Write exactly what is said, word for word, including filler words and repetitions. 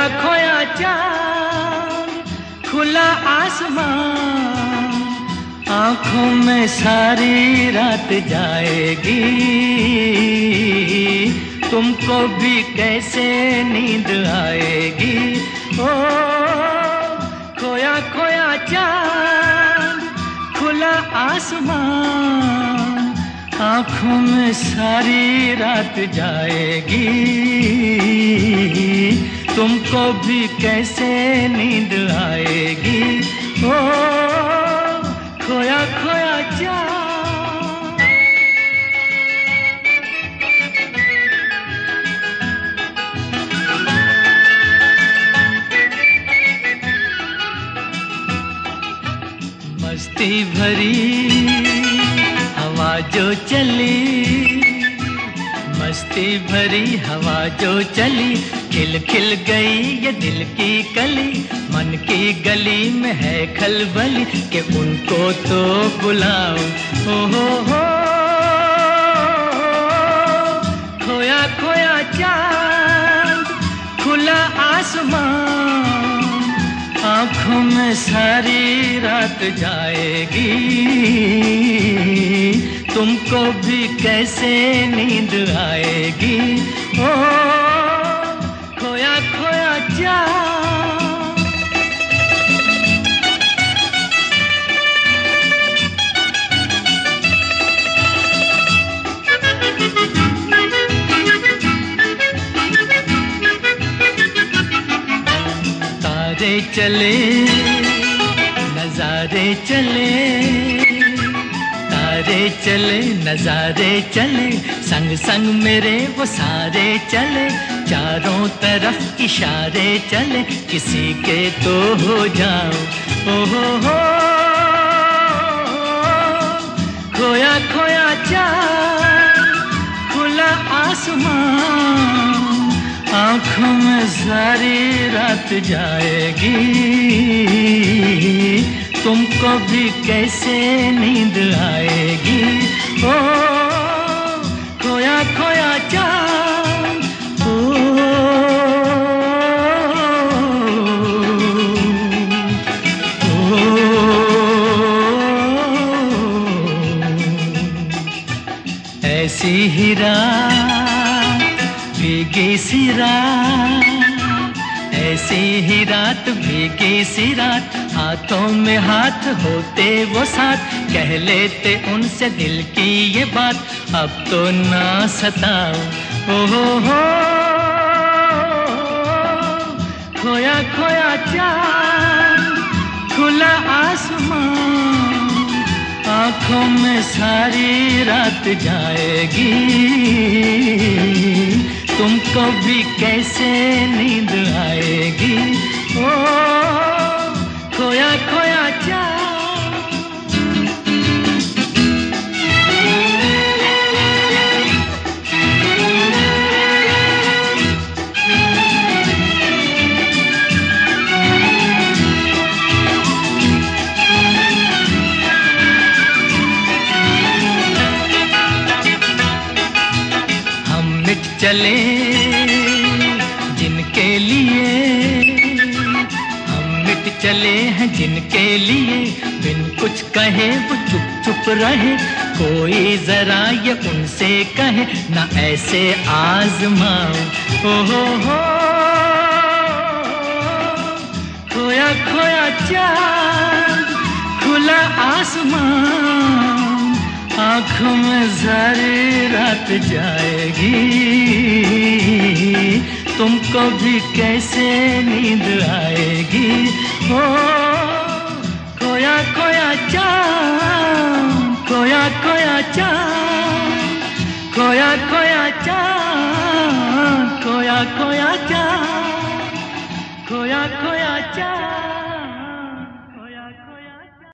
खोया चांद, खुला आसमान, आंखों में सारी रात जाएगी। तुमको भी कैसे नींद आएगी। ओ खोया खोया चांद, खुला आसमान, आंखों में सारी रात जाएगी। तुमको भी कैसे नींद आएगी। ओ खोया खोया चांद। मस्ती भरी हवा जो चली, मस्ती भरी हवा जो चली, खिल खिल गई ये दिल की कली। मन की गली में है खलबली कि उनको तो बुलाओ। ओ हो हो खोया खोया चांद, खुला आसमान, आंखों में सारी रात जाएगी। तुमको भी कैसे नींद आएगी। ओ खोया खोया चांद। तारे चले नजारे चले, तारे चले नजारे चले, संग संग मेरे वो सारे चले। चारों तरफ इशारे चले, किसी के तो हो जाओ। ओ हो हो खोया खोया चांद, खुला आसमान, आंखों में सारी रात जाएगी। तुमको भी कैसे नींद आएगी। ओ खोया खोया चांद। ओ, ओ, ऐसी ही रात भीगी सी रात, ऐसी ही रात भीगी सी रात, हाथों में हाथ होते वो साथ, कह लेते उनसे दिल की ये बात। अब तो ना सताओ। ओ हो हो खोया खोया चांद, खुला आसमान, आंखों में सारी रात जाएगी। तुमको भी कैसे नींद आएगी। ओ खोया खोया चांद। हम मिट चले जिनके लिए, हम मिट चले हैं जिनके लिए, बिन कुछ कहे वो चुप चुप रहे। कोई जरा ये उनसे कहे ना ऐसे आजमाओ। ओ हो हो खोया खोया चांद, खुला आसमान, आंखों में सारी रात जाएगी। तुमको भी कैसे नींद आएगी। ओ खोया खोया चांद, खोया खोया चांद, खोया खोया चांद, खोया खोया चांद, खोया खोया चांद।